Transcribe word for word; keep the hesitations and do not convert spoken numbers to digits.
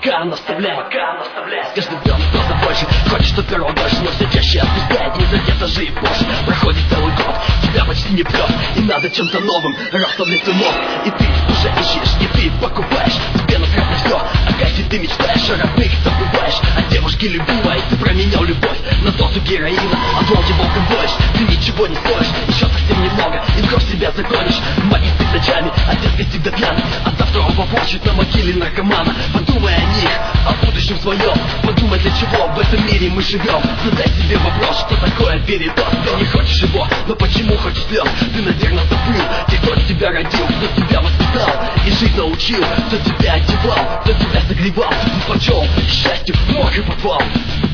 пока наставляет, пока наставляет. С каждым днем просто больше, хочешь, что первого дольше, но все чаще отпускает, не за же и позже. Проходит целый год, тебя почти не прет, и надо чем-то новым расставлять твой мозг. И ты уже ищешь, и ты покупаешь тебе напрасно все, о кайфе ты мечтаешь, о родных забываешь, о девушке любимой ты променял любовь на дозу героина, а волки волком воешь, ты ничего не стоишь, еще совсем немного, и в грош себя загонишь. Мать спит ночами, отец всегда пьяный, а завтра он побочит на могиле наркомана. Подумай о них, о будущем своем, подумай, для чего в этом мире мы живем. Задай себе вопрос, что такое передоз. Ты не хочешь его, но почему хочешь слез? Ты, наверное, забыл, те, кто тебя родил, кто тебя воспитал и жизнь научил, кто тебя одевал, кто тебя согревал, ты прочел счастью мокрый подвал.